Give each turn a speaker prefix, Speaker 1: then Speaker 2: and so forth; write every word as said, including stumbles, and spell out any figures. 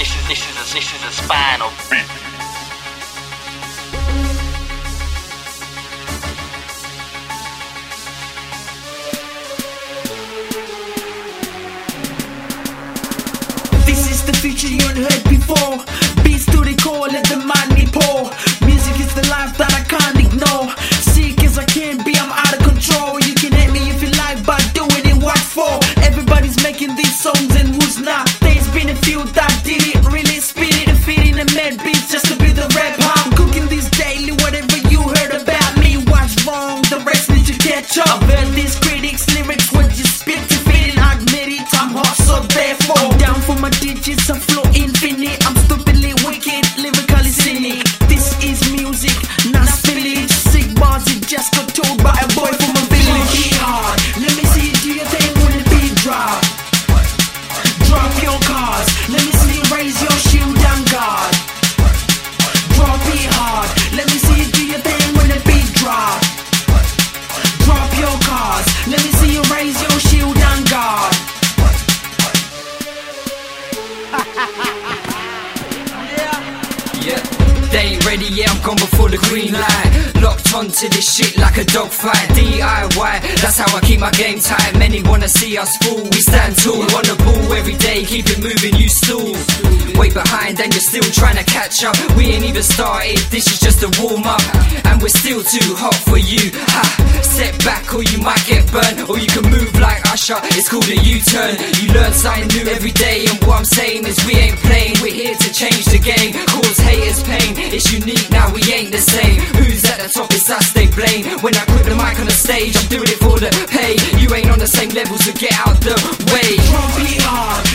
Speaker 1: this is this is a this is a span of beat.
Speaker 2: This is the future you ain't heard before. Beats to the core, let the money pour. Music is the life that I can't ignore. Sick as I can be, I'm out of control. You can hate me if you like, but doing it what for? Everybody's making these songs and who's not? There's been a few that did it, really spit it and fit in the mad beats just to be the rap. I'm cooking this daily, whatever you heard about me, what's wrong? The rest need to catch up. I've heard these critics' lyrics, what you spit to fit it, I admit it, I'm hot, so therefore I'm down for my digits, I flow infinite. I'm stupidly wicked, lyrically cynic. This is music, not spillage. Sick bars, it just got told by a boy from a village. Be hard, let me see you do your thing when the beat drop. Drop your cars, let me see you raise your shield and guard. Drop it hard, let me see you do your thing when the beat drop. Drop your cars, let me see you raise your shield and guard.
Speaker 3: Yeah, they ain't ready yet, I'm gone before the green light. Locked onto this shit like a dogfight. D I Y, that's how I keep my game tight. Many wanna see us fall, we stand tall. On the ball every day, keep it moving, you stall. Way behind and you're still trying to catch up. We ain't even started, this is just a warm up. And we're still too hot for you. Ha, step back or you might get burnt. Or you can move like Usher, it's called a U-turn. You learn something new every day. And what I'm saying is we ain't playing, we're here to change the game. Cause haters pain, it's unique now, we ain't the same. Who's at the top, it's us they blame. When I put the mic on the stage, I'm doing it for the pay. You ain't on the same level, so get out the way.
Speaker 2: Drop it hard,